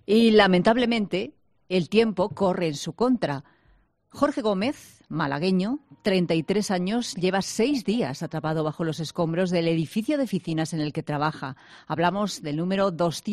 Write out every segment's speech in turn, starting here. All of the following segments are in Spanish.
Y lamentablemente el tiempo corre en su contra. Jorge Gómez, malagueño, 33 años, lleva 6 días atrapado bajo los escombros del edificio de oficinas en el que trabaja. Hablamos del número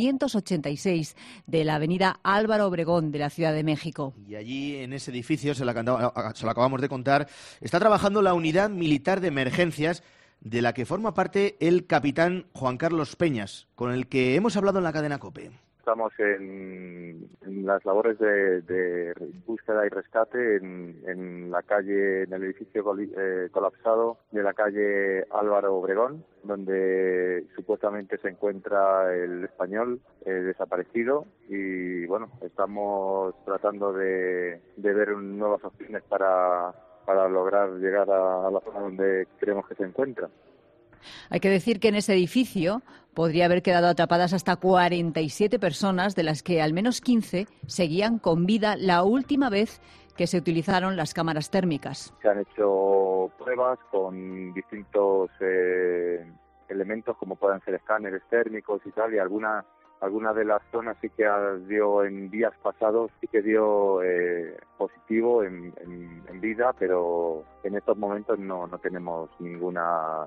286 de la avenida Álvaro Obregón de la Ciudad de México. Y allí, en ese edificio, se lo acabamos de contar, está trabajando la unidad militar de emergencias de la que forma parte el capitán Juan Carlos Peñas, con el que hemos hablado en la cadena COPE. Estamos en las labores de búsqueda y rescate en la calle, en el edificio colapsado de la calle Álvaro Obregón, donde supuestamente se encuentra el español desaparecido, y bueno, estamos tratando de ver nuevas opciones para lograr llegar a la zona donde creemos que se encuentra. Hay que decir que en ese edificio podría haber quedado atrapadas hasta 47 personas, de las que al menos 15 seguían con vida la última vez que se utilizaron las cámaras térmicas. Se han hecho pruebas con distintos elementos, como pueden ser escáneres térmicos y tal, y alguna de las zonas sí que dio en días pasados, sí que dio positivo en vida, pero en estos momentos no tenemos ninguna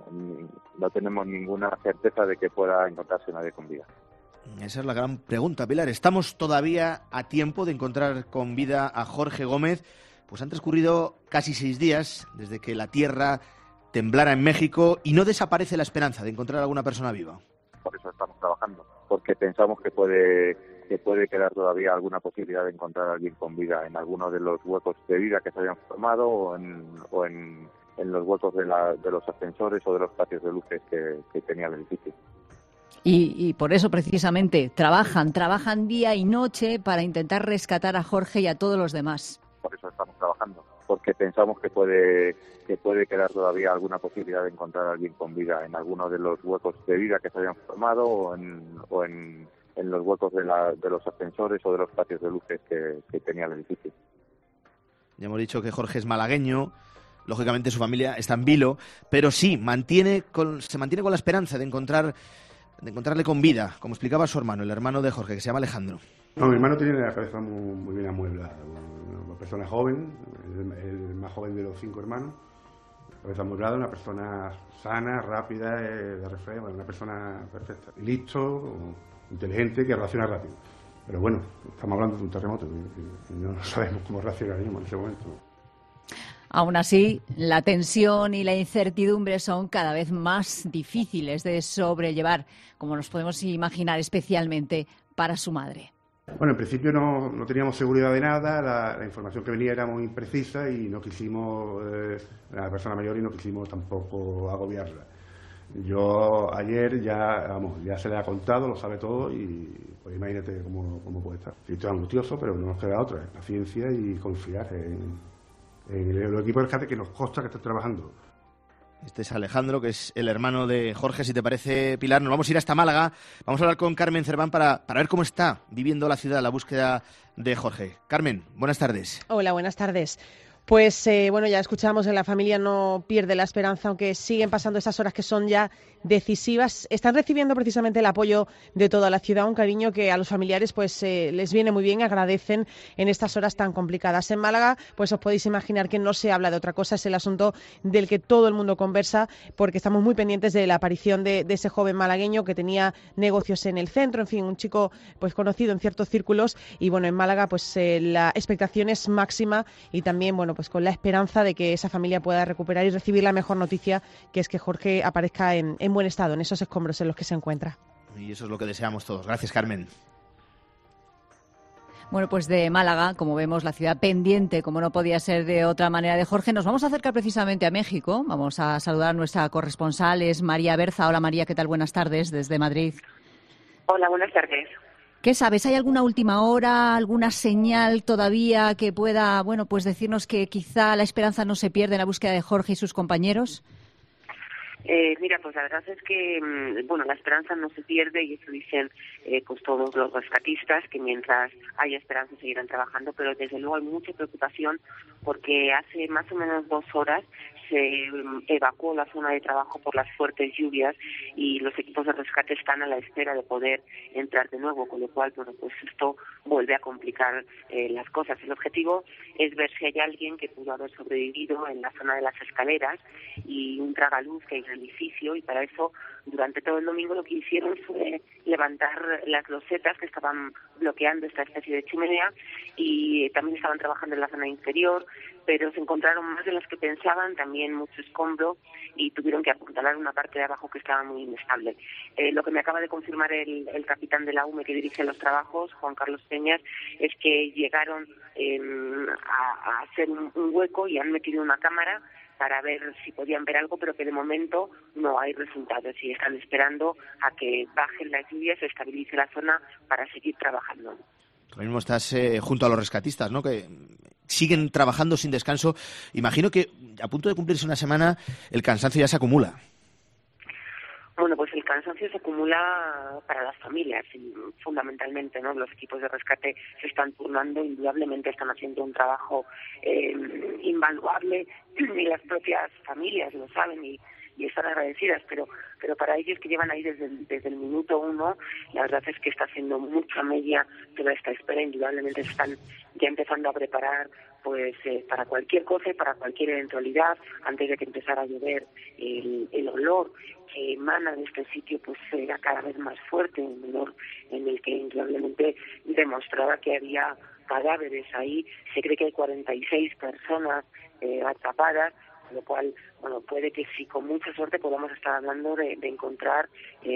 certeza de que pueda encontrarse nadie con vida. Esa es la gran pregunta, Pilar. ¿Estamos todavía a tiempo de encontrar con vida a Jorge Gómez? Pues han transcurrido casi 6 días desde que la tierra temblara en México y no desaparece la esperanza de encontrar a alguna persona viva. Por eso estamos trabajando, porque pensamos que puede quedar todavía alguna posibilidad de encontrar a alguien con vida en alguno de los huecos de vida que se hayan formado o en los huecos de los ascensores o de los patios de luces que tenía el edificio. Y por eso precisamente trabajan día y noche para intentar rescatar a Jorge y a todos los demás. Por eso estamos trabajando, porque pensamos que puede quedar todavía alguna posibilidad de encontrar a alguien con vida en alguno de los huecos de vida que se hayan formado o en los huecos de los ascensores o de los patios de luces que tenía el edificio. Ya hemos dicho que Jorge es malagueño, lógicamente su familia está en vilo, pero sí, se mantiene con la esperanza de encontrarle con vida, como explicaba su hermano, el hermano de Jorge, que se llama Alejandro. No, mi hermano tiene la cabeza muy bien amueblada, una persona joven, el más joven de los 5 hermanos, cabeza amueblada, una persona sana, rápida, de reflejo, una persona perfecta, listo, inteligente, que reacciona rápido. Pero bueno, estamos hablando de un terremoto y no sabemos cómo reaccionaríamos en ese momento. Aún así, la tensión y la incertidumbre son cada vez más difíciles de sobrellevar, como nos podemos imaginar, especialmente para su madre. Bueno, en principio no teníamos seguridad de nada, la información que venía era muy imprecisa y no quisimos, la persona mayor, y no quisimos tampoco agobiarla. Yo ayer ya se le ha contado, lo sabe todo, y pues imagínate cómo puede estar. Estoy angustioso, pero no nos queda otra, paciencia y confiar en el equipo de rescate, que nos consta que está trabajando. Este es Alejandro, que es el hermano de Jorge. Si te parece, Pilar, nos vamos a ir hasta Málaga. Vamos a hablar con Carmen Cerván para ver cómo está viviendo la ciudad la búsqueda de Jorge. Carmen, buenas tardes. Hola, buenas tardes. Pues ya escuchamos, la familia no pierde la esperanza, aunque siguen pasando esas horas que son ya decisivas. Están recibiendo precisamente el apoyo de toda la ciudad, un cariño que a los familiares pues les viene muy bien, agradecen en estas horas tan complicadas. En Málaga, pues os podéis imaginar que no se habla de otra cosa, es el asunto del que todo el mundo conversa, porque estamos muy pendientes de la aparición de ese joven malagueño que tenía negocios en el centro, en fin, un chico pues conocido en ciertos círculos. Y bueno, en Málaga pues la expectación es máxima, y también pues con la esperanza de que esa familia pueda recuperar y recibir la mejor noticia, que es que Jorge aparezca en buen estado, en esos escombros en los que se encuentra. Y eso es lo que deseamos todos. Gracias, Carmen. Bueno, pues de Málaga, como vemos, la ciudad pendiente, como no podía ser de otra manera, de Jorge, nos vamos a acercar precisamente a México. Vamos a saludar a nuestra corresponsal, es María Berza. Hola María, ¿qué tal? Buenas tardes, desde Madrid. Hola, buenas tardes. ¿Qué sabes? ¿Hay alguna última hora, alguna señal todavía que pueda, pues decirnos que quizá la esperanza no se pierde en la búsqueda de Jorge y sus compañeros? Mira, pues la verdad es que, la esperanza no se pierde, y eso dicen pues todos los rescatistas, que mientras haya esperanza seguirán trabajando, pero desde luego hay mucha preocupación porque hace más o menos 2 horas se evacuó la zona de trabajo por las fuertes lluvias y los equipos de rescate están a la espera de poder entrar de nuevo, con lo cual, bueno, pues esto vuelve a complicar las cosas. El objetivo es ver si hay alguien que pudo haber sobrevivido en la zona de las escaleras y un tragaluz que hay en el edificio, y para eso durante todo el domingo lo que hicieron fue levantar las losetas que estaban bloqueando esta especie de chimenea, y también estaban trabajando en la zona inferior, pero se encontraron más de las que pensaban, también mucho escombro, y tuvieron que apuntalar una parte de abajo que estaba muy inestable. Lo que me acaba de confirmar el capitán de la UME que dirige los trabajos, Juan Carlos Peñas, es que llegaron a hacer un hueco y han metido una cámara para ver si podían ver algo, pero que de momento no hay resultados y están esperando a que bajen las lluvias, se estabilice la zona para seguir trabajando. Ahora mismo estás junto a los rescatistas, ¿no?, que siguen trabajando sin descanso. Imagino que a punto de cumplirse una semana el cansancio ya se acumula. Bueno, pues el cansancio se acumula para las familias, fundamentalmente, ¿no? Los equipos de rescate se están turnando, indudablemente están haciendo un trabajo invaluable, y las propias familias lo saben y están agradecidas, pero para ellos que llevan ahí desde el minuto 1, la verdad es que está haciendo mucha media toda esta espera. Indudablemente se están ya empezando a preparar pues para cualquier cosa y para cualquier eventualidad. Antes de que empezara a llover, el olor que emana de este sitio pues era cada vez más fuerte, un olor en el que indudablemente demostraba que había cadáveres ahí. Se cree que hay 46 personas atrapadas, con lo cual, bueno, puede que sí, con mucha suerte podamos estar hablando de encontrar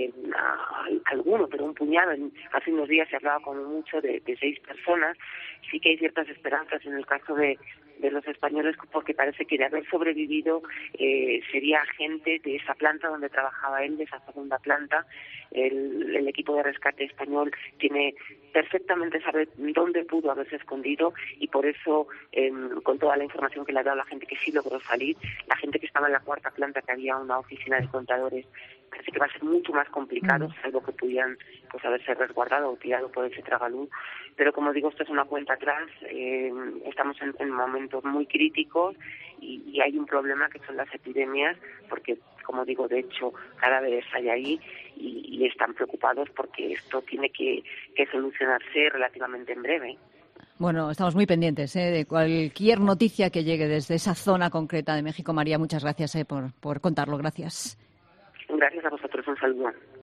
alguno, pero un puñado. Hace unos días se hablaba como mucho de 6 personas. Sí que hay ciertas esperanzas en el caso de los españoles, porque parece que de haber sobrevivido sería gente de esa planta donde trabajaba él, de esa segunda planta. El equipo de rescate español perfectamente sabe dónde pudo haberse escondido, y por eso, con toda la información que le ha dado la gente que sí logró salir, la gente que estaba en la 4ª planta, que había una oficina de contadores, parece que va a ser mucho más complicado, salvo que pudieran pues haberse resguardado o tirado por ese tragaluz. Pero como digo, esto es una cuenta atrás, estamos en momentos muy críticos y hay un problema que son las epidemias, porque, como digo, de hecho, cadáveres hay ahí y están preocupados porque esto tiene que solucionarse relativamente en breve. Bueno, estamos muy pendientes de cualquier noticia que llegue desde esa zona concreta de México. María, muchas gracias por contarlo. Gracias. Gracias a vosotros. Un saludo.